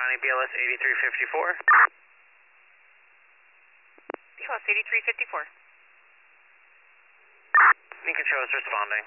responding BLS 8354. BLS 8354. Lincoln Show is responding.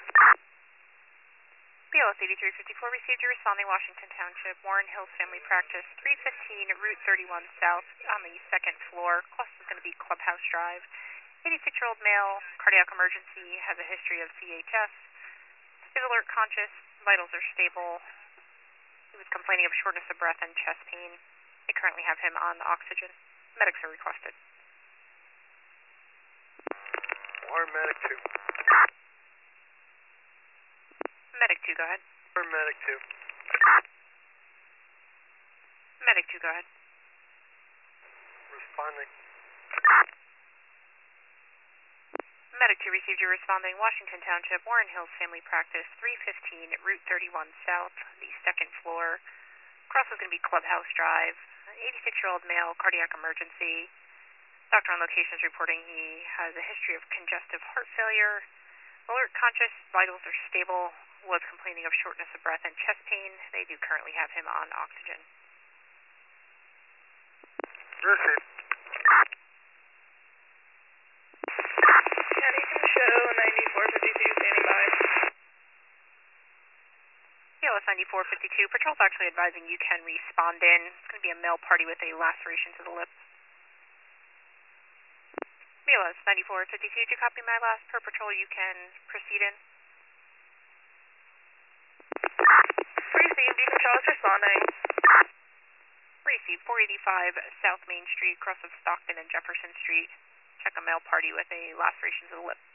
BLS 8354 received your responding Washington Township, Warren Hills Family Practice, 315 Route 31 South on the second floor. Cost is going to be Clubhouse Drive. 86-year-old male, cardiac emergency, has a history of CHF. Still alert, conscious, vitals are stable. He was complaining of shortness of breath and chest pain. They currently have him on oxygen. Medics are requested. Warren Medic 2. Medic 2, go ahead. Warren Medic 2. Medic 2, go ahead. Responding. Medic 2 received your responding Washington Township, Warren Hills Family Practice, 315 Route 31 South, the second floor. Cross is going to be Clubhouse Drive. 86-year-old male, cardiac emergency. Doctor on location is reporting he has a history of congestive heart failure. Alert, conscious, vitals are stable. Was complaining of shortness of breath and chest pain. They do currently have him on oxygen. Received. Huntington Show 9452 standing by. BLS 9452, patrol's actually advising you can respond in. It's going to be a male party with a laceration to the lip. BLS 9452, do you copy my last? Per patrol, you can proceed in. Received, Beacon Shaw is responding. Receive 485 South Main Street, cross of Stockton and Jefferson Street. Check a male party with a laceration to the lip.